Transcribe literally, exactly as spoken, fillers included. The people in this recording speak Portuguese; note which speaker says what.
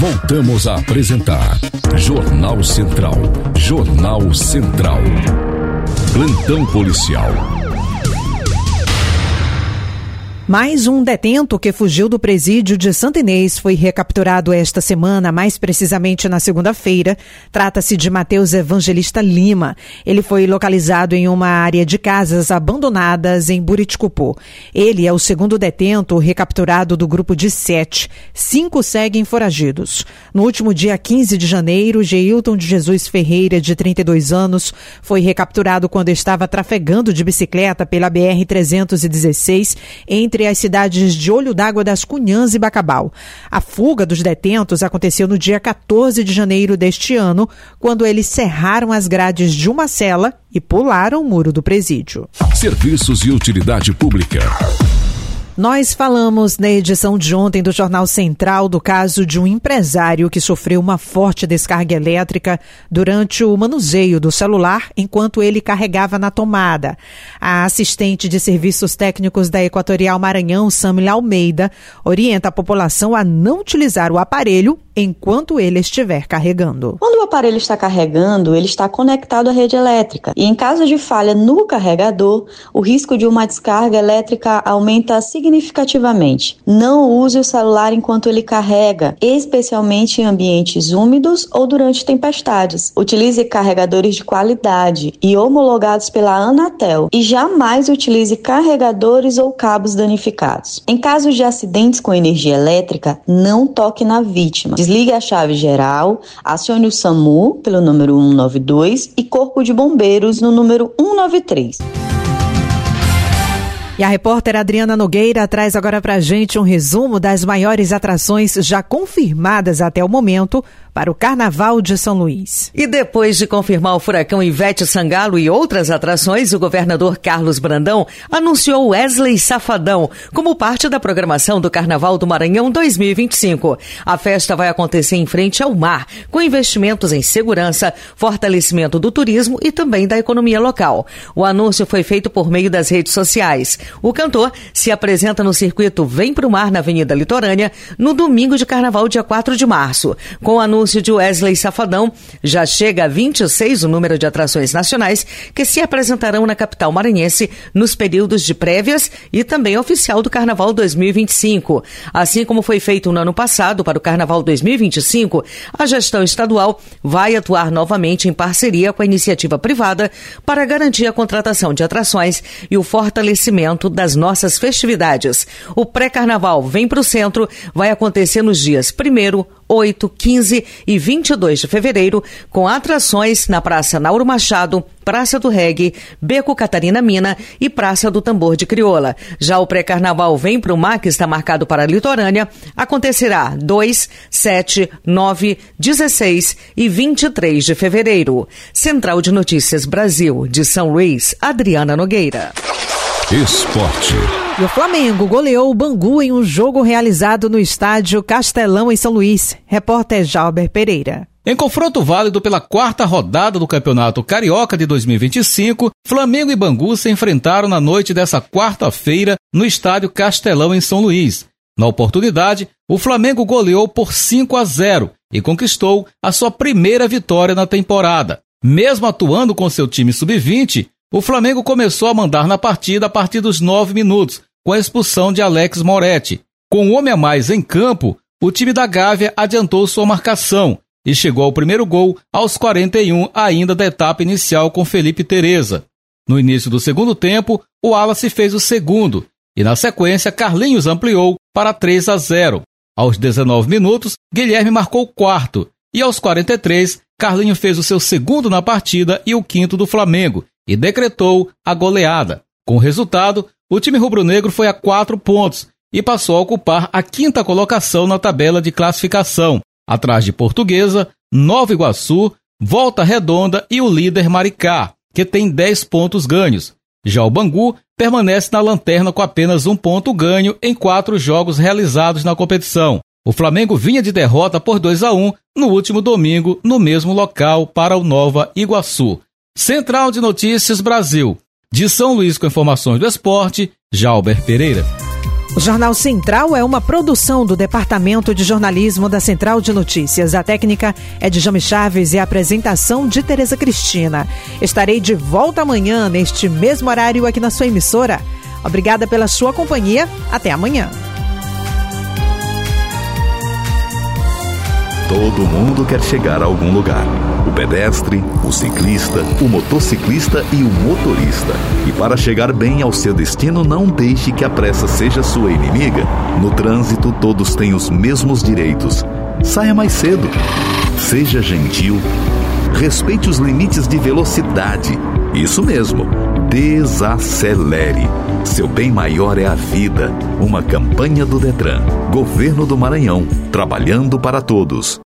Speaker 1: Voltamos a apresentar Jornal Central. Jornal Central. Plantão policial.
Speaker 2: Mais um detento que fugiu do presídio de Santa Inês foi recapturado esta semana, mais precisamente na segunda-feira. Trata-se de Mateus Evangelista Lima. Ele foi localizado em uma área de casas abandonadas em Buriticupu. Ele é o segundo detento recapturado do grupo de sete. Cinco seguem foragidos. No último dia quinze de janeiro, Geilton de Jesus Ferreira, de trinta e dois anos, foi recapturado quando estava trafegando de bicicleta pela B R trezentos e dezesseis entre as cidades de Olho d'Água das Cunhãs e Bacabal. A fuga dos detentos aconteceu no dia quatorze de janeiro deste ano, quando eles cerraram as grades de uma cela e pularam o muro do presídio.
Speaker 1: Serviços e utilidade pública.
Speaker 2: Nós falamos na edição de ontem do Jornal Central do caso de um empresário que sofreu uma forte descarga elétrica durante o manuseio do celular enquanto ele carregava na tomada. A assistente de serviços técnicos da Equatorial Maranhão, Samila Almeida, orienta a população a não utilizar o aparelho enquanto ele estiver carregando.
Speaker 3: Quando o aparelho está carregando, ele está conectado à rede elétrica e em caso de falha no carregador, o risco de uma descarga elétrica aumenta significativamente. Não use o celular enquanto ele carrega, especialmente em ambientes úmidos ou durante tempestades. Utilize carregadores de qualidade e homologados pela Anatel e jamais utilize carregadores ou cabos danificados. Em casos de acidentes com energia elétrica, não toque na vítima. Desligue a chave geral, acione o SAMU pelo número um nove dois e Corpo de Bombeiros no número um nove três.
Speaker 2: E a repórter Adriana Nogueira traz agora pra gente um resumo das maiores atrações já confirmadas até o momento para o Carnaval de São Luís.
Speaker 4: E depois de confirmar o furacão Ivete Sangalo e outras atrações, o governador Carlos Brandão anunciou Wesley Safadão como parte da programação do Carnaval do Maranhão dois mil e vinte e cinco. A festa vai acontecer em frente ao mar, com investimentos em segurança, fortalecimento do turismo e também da economia local. O anúncio foi feito por meio das redes sociais. O cantor se apresenta no circuito Vem Pro Mar na Avenida Litorânea no domingo de Carnaval, dia quatro de março. Com o anúncio de Wesley Safadão, já chega a vinte e seis o número de atrações nacionais que se apresentarão na capital maranhense nos períodos de prévias e também oficial do Carnaval dois mil e vinte e cinco. Assim como foi feito no ano passado para o Carnaval dois mil e vinte e cinco, a gestão estadual vai atuar novamente em parceria com a iniciativa privada para garantir a contratação de atrações e o fortalecimento das nossas festividades. O pré-carnaval Vem Pro Centro vai acontecer nos dias primeiro, oito, quinze e vinte e dois de fevereiro, com atrações na Praça Nauro Machado, Praça do Reggae, Beco Catarina Mina e Praça do Tambor de Crioula. Já o pré-carnaval Vem Pro Mar, que está marcado para a Litorânea, acontecerá dois, sete, nove, dezesseis e vinte e três de fevereiro. Central de Notícias Brasil, de São Luís, Adriana Nogueira.
Speaker 1: Esporte.
Speaker 2: E o Flamengo goleou o Bangu em um jogo realizado no estádio Castelão, em São Luís. Repórter Jalber Pereira.
Speaker 5: Em confronto válido pela quarta rodada do Campeonato Carioca de dois mil e vinte e cinco, Flamengo e Bangu se enfrentaram na noite dessa quarta-feira no estádio Castelão, em São Luís. Na oportunidade, o Flamengo goleou por cinco a zero e conquistou a sua primeira vitória na temporada. Mesmo atuando com seu time sub vinte, o Flamengo começou a mandar na partida a partir dos nove minutos, com a expulsão de Alex Moretti. Com um homem a mais em campo, o time da Gávea adiantou sua marcação e chegou ao primeiro gol aos quarenta e um, ainda da etapa inicial, com Felipe Tereza. No início do segundo tempo, o Wallace fez o segundo e, na sequência, Carlinhos ampliou para três a zero. Aos dezenove minutos, Guilherme marcou o quarto e, aos quarenta e três, Carlinhos fez o seu segundo na partida e o quinto do Flamengo, e decretou a goleada. Com o resultado, o time rubro-negro foi a quatro pontos e passou a ocupar a quinta colocação na tabela de classificação, atrás de Portuguesa, Nova Iguaçu, Volta Redonda e o líder Maricá, que tem dez pontos ganhos. Já o Bangu permanece na lanterna com apenas um ponto ganho em quatro jogos realizados na competição. O Flamengo vinha de derrota por dois a um no último domingo, no mesmo local, para o Nova Iguaçu. Central de Notícias Brasil. De São Luís, com informações do esporte, Jalber Pereira.
Speaker 2: O Jornal Central é uma produção do Departamento de Jornalismo da Central de Notícias. A técnica é de Jame Chaves e a apresentação de Tereza Cristina. Estarei de volta amanhã, neste mesmo horário, aqui na sua emissora. Obrigada pela sua companhia. Até amanhã.
Speaker 6: Todo mundo quer chegar a algum lugar. O pedestre, o ciclista, o motociclista e o motorista. E para chegar bem ao seu destino, não deixe que a pressa seja sua inimiga. No trânsito, todos têm os mesmos direitos. Saia mais cedo. Seja gentil. Respeite os limites de velocidade. Isso mesmo. Desacelere. Seu bem maior é a vida. Uma campanha do Detran. Governo do Maranhão. Trabalhando para todos.